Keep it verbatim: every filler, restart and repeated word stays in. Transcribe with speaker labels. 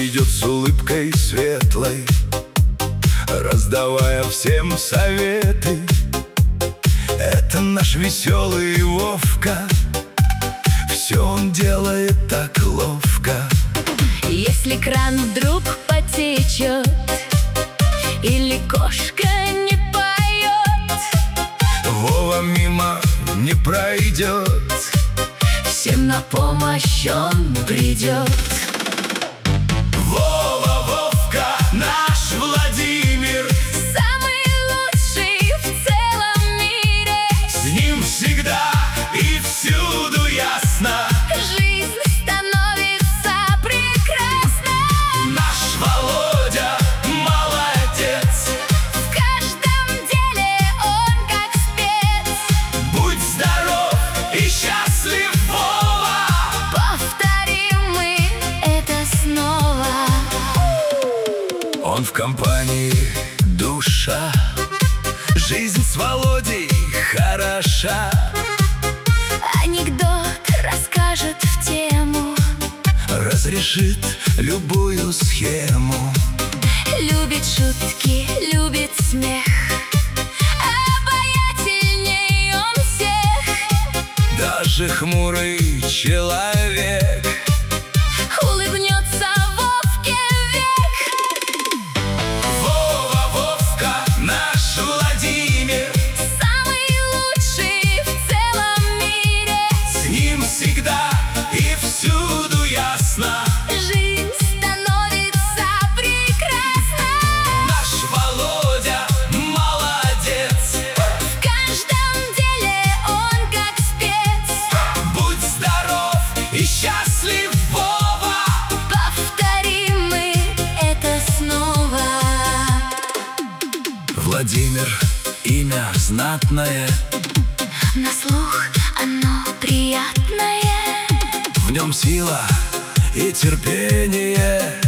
Speaker 1: идет с улыбкой светлой, раздавая всем советы. Это наш веселый Вовка, все он делает так ловко.
Speaker 2: Если кран вдруг потечет или кошка не поет,
Speaker 1: Вова мимо не пройдет,
Speaker 2: всем на помощь он придет.
Speaker 1: Вова, Вовка, наш Владимир,
Speaker 2: самый лучший в целом мире.
Speaker 1: с ним всегда и всюду ясно,
Speaker 2: Жизнь становится прекрасна.
Speaker 1: наш Володя молодец,
Speaker 2: В каждом деле он как спец.
Speaker 1: будь здоров и счастлив, Вова.
Speaker 2: Повторим мы это снова.
Speaker 1: Он в компании душа, жизнь с Володей хороша.
Speaker 2: Анекдот расскажет в тему,
Speaker 1: Разрешит любую схему.
Speaker 2: любит шутки, любит смех, обаятельней он всех.
Speaker 1: Даже хмурый человек
Speaker 2: Улыбнется Вовке век.
Speaker 1: Вова, Вовка, наш Владимир,
Speaker 2: Самый лучший в целом мире.
Speaker 1: с ним всегда и всюду ясно,
Speaker 2: Жизнь становится прекрасна.
Speaker 1: наш Володя молодец,
Speaker 2: В каждом деле он как спец.
Speaker 1: будь здоров и счастлив, Вова.
Speaker 2: Повторим мы это снова.
Speaker 1: Владимир, имя знатное,
Speaker 2: На слух оно приятное.
Speaker 1: в нем сила и терпение.